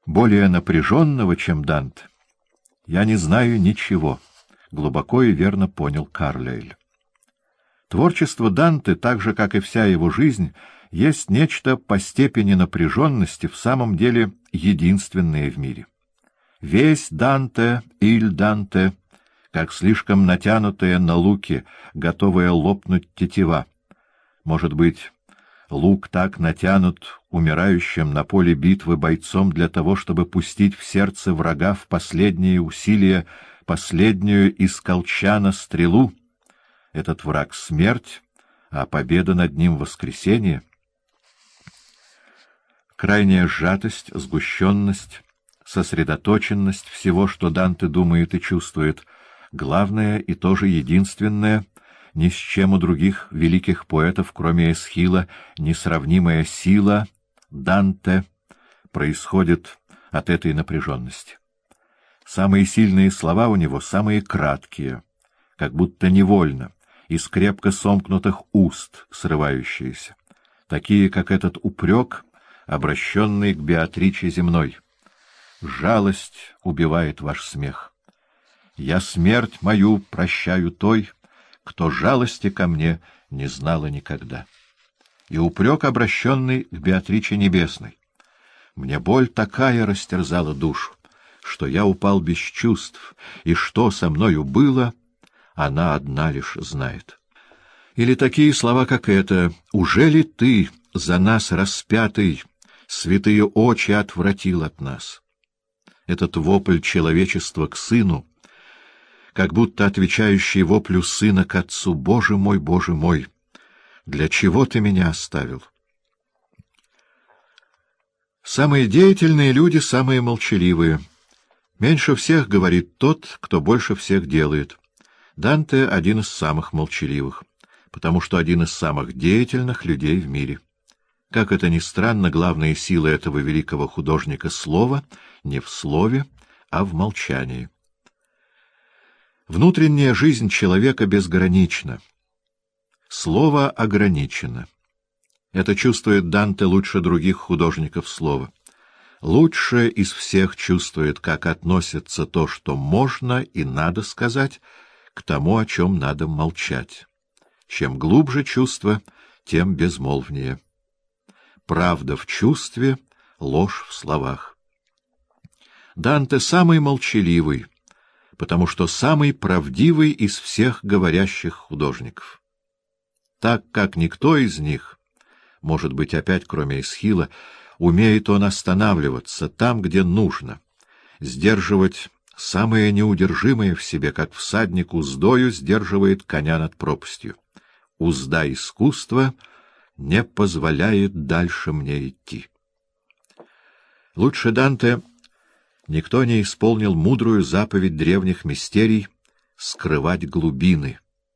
Более напряженного, чем Данте, я не знаю ничего, — глубоко и верно понял Карлейль. Творчество Данте, так же, как и вся его жизнь, есть нечто по степени напряженности в самом деле единственное в мире. Весь Данте, иль Данте, как слишком натянутая на луке, готовая лопнуть тетива. Может быть, лук так натянут умирающим на поле битвы бойцом для того, чтобы пустить в сердце врага в последние усилия последнюю из колчана стрелу. Этот враг — смерть, а победа над ним — воскресение. Крайняя сжатость, сгущенность, сосредоточенность всего, что Данте думает и чувствует, главное и тоже единственное, ни с чем у других великих поэтов, кроме Эсхила, несравнимая сила Данте происходит от этой напряженности. Самые сильные слова у него самые краткие, как будто невольно, из крепко сомкнутых уст срывающиеся, такие, как этот упрек, обращенный к Беатриче земной. «Жалость убивает ваш смех. Я смерть мою прощаю той, кто жалости ко мне не знала никогда». И упрек, обращенный к Беатриче небесной. «Мне боль такая растерзала душу, что я упал без чувств, и что со мною было, она одна лишь знает». Или такие слова, как это: «Ужели ты, за нас распятый, святые очи отвратил от нас?» Этот вопль человечества к сыну, как будто отвечающий воплю сына к отцу: «Боже мой, для чего ты меня оставил?» Самые деятельные люди — самые молчаливые. Меньше всех говорит тот, кто больше всех делает. Данте — один из самых молчаливых, потому что один из самых деятельных людей в мире. Как это ни странно, главная сила этого великого художника — слово, не в слове, а в молчании. Внутренняя жизнь человека безгранична. Слово ограничено. Это чувствует Данте лучше других художников слова. Лучше из всех чувствует, как относится то, что можно и надо сказать, к тому, о чем надо молчать. Чем глубже чувство, тем безмолвнее. Правда в чувстве, ложь в словах. Данте самый молчаливый, потому что самый правдивый из всех говорящих художников. Так как никто из них, может быть, опять кроме Эсхила, умеет он останавливаться там, где нужно, сдерживать самое неудержимое в себе, как всадник уздою сдерживает коня над пропастью. Узда искусства не позволяет дальше мне идти. Лучше Данте никто не исполнил мудрую заповедь древних мистерий — скрывать глубины.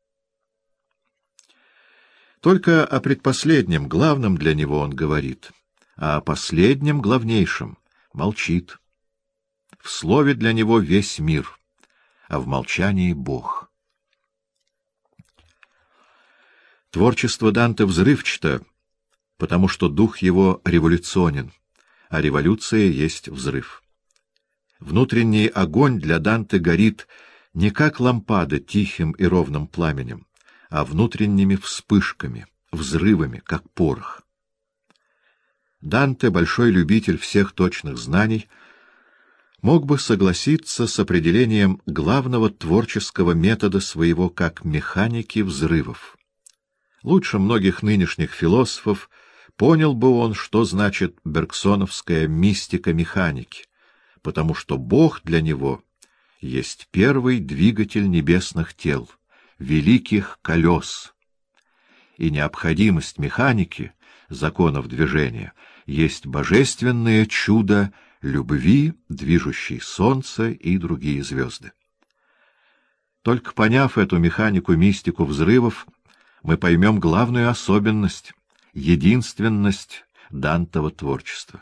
Только о предпоследнем, главном для него он говорит, а о последнем, главнейшем, молчит. В слове для него весь мир, а в молчании — Бог. Творчество Данте взрывчато, потому что дух его революционен, а революция есть взрыв. Внутренний огонь для Данте горит не как лампада тихим и ровным пламенем, а внутренними вспышками, взрывами, как порох. Данте, большой любитель всех точных знаний, мог бы согласиться с определением главного творческого метода своего как механики взрывов. Лучше многих нынешних философов понял бы он, что значит бергсоновская мистика механики, потому что Бог для него есть первый двигатель небесных тел, великих колес, и необходимость механики, законов движения, есть божественное чудо любви, движущей солнце и другие звезды. Только поняв эту механику-мистику взрывов, мы поймем главную особенность, единственность Дантова творчества.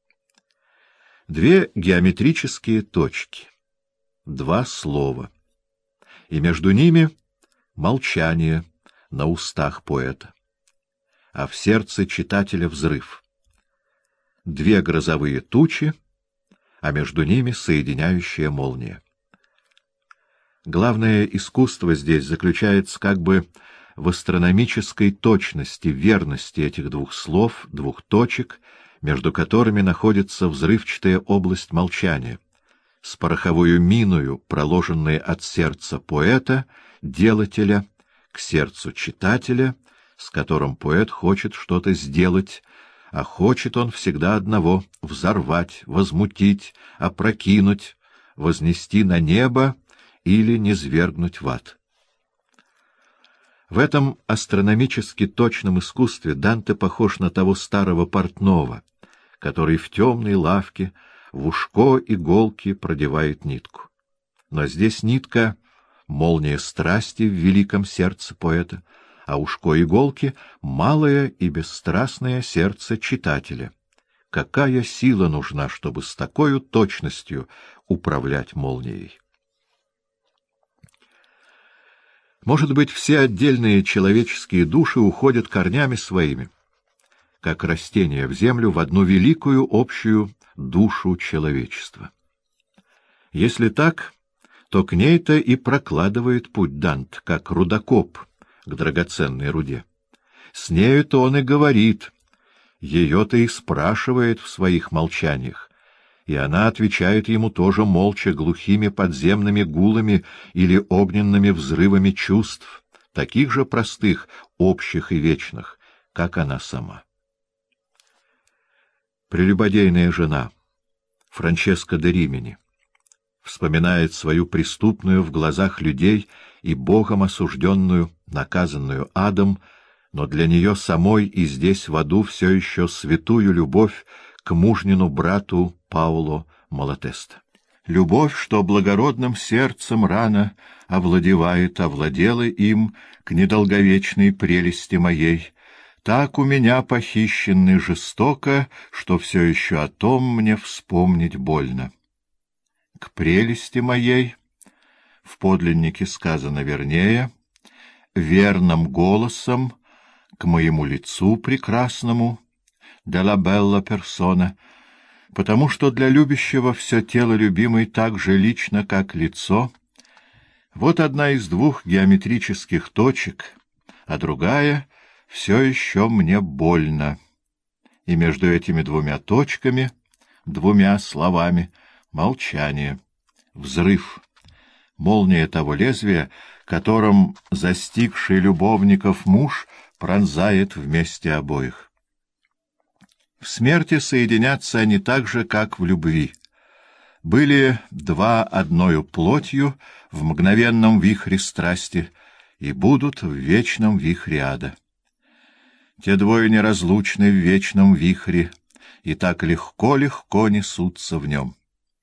Две геометрические точки, два слова, и между ними молчание на устах поэта, а в сердце читателя взрыв. Две грозовые тучи а между ними соединяющая молния. Главное искусство здесь заключается как бы в астрономической точности, верности этих двух слов, двух точек, между которыми находится взрывчатая область молчания, с пороховою миною, проложенной от сердца поэта, делателя, к сердцу читателя, с которым поэт хочет что-то сделать, а хочет он всегда одного — взорвать, возмутить, опрокинуть, вознести на небо или низвергнуть в ад. В этом астрономически точном искусстве Данте похож на того старого портного, который в темной лавке в ушко иголки продевает нитку. Но здесь нитка — молния страсти в великом сердце поэта, а ушко иголки — малое и бесстрастное сердце читателя. Какая сила нужна, чтобы с такой точностью управлять молнией? Может быть, все отдельные человеческие души уходят корнями своими, как растения в землю, в одну великую общую душу человечества. Если так, то к ней-то и прокладывает путь Дант, как рудокоп к драгоценной руде. С нею-то он и говорит, ее-то и спрашивает в своих молчаниях, и она отвечает ему тоже молча, глухими подземными гулами или огненными взрывами чувств, таких же простых, общих и вечных, как она сама. Прелюбодейная жена Франческа де Римини вспоминает свою преступную в глазах людей и Богом осужденную, наказанную адом, но для нее самой и здесь в аду все еще святую любовь к мужнину брату Пауло Малатеста. Любовь, что благородным сердцем рано овладела им к недолговечной прелести моей, так у меня похищенный жестоко, что все еще о том мне вспомнить больно. К прелести моей, в подлиннике сказано вернее, верным голосом, к моему лицу прекрасному, «Della bella persona», потому что для любящего все тело любимой так же лично, как лицо. Вот одна из двух геометрических точек, а другая все еще мне больно. И между этими двумя точками, двумя словами, молчание, взрыв, молния того лезвия, которым застигший любовников муж пронзает вместе обоих. В смерти соединятся они так же, как в любви. Были два одною плотью в мгновенном вихре страсти и будут в вечном вихре ада. Те двое неразлучны в вечном вихре и так легко-легко несутся в нем.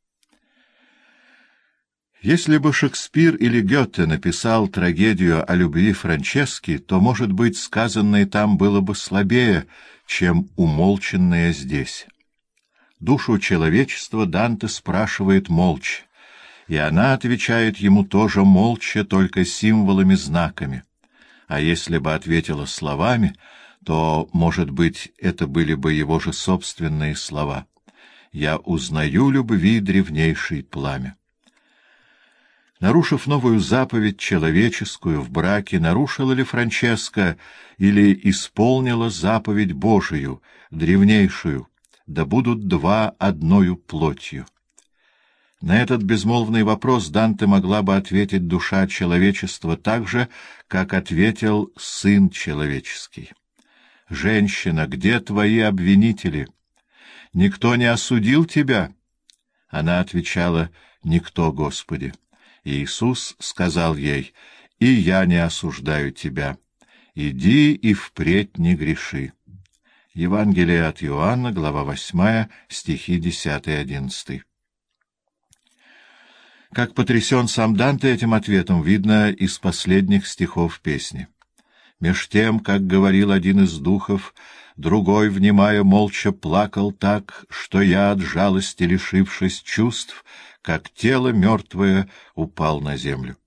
Если бы Шекспир или Гёте написал трагедию о любви Франчески, то, может быть, сказанное там было бы слабее, чем умолчанное здесь. Душу человечества Данте спрашивает молча, и она отвечает ему тоже молча, только символами-знаками. А если бы ответила словами, то, может быть, это были бы его же собственные слова. «Я узнаю любви древнейшей пламя». Нарушив новую заповедь человеческую в браке, нарушила ли Франческа или исполнила заповедь Божию, древнейшую, да будут два одною плотью? На этот безмолвный вопрос Данте могла бы ответить душа человечества так же, как ответил Сын человеческий. «Женщина, где твои обвинители? Никто не осудил тебя?» Она отвечала: «Никто, Господи». И Иисус сказал ей: «И я не осуждаю тебя. Иди и впредь не греши». Евангелие от Иоанна, глава 8, стихи 10-11. Как потрясен сам Данте этим ответом, видно из последних стихов песни. Меж тем, как говорил один из духов, другой, внимая, молча плакал так, что я, от жалости лишившись чувств, как тело мертвое, упал на землю.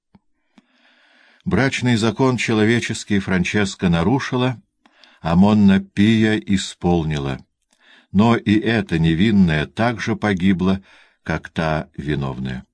Брачный закон человеческий Франческа нарушила, а Монна Пия исполнила. но и эта невинная также погибла, как та виновная.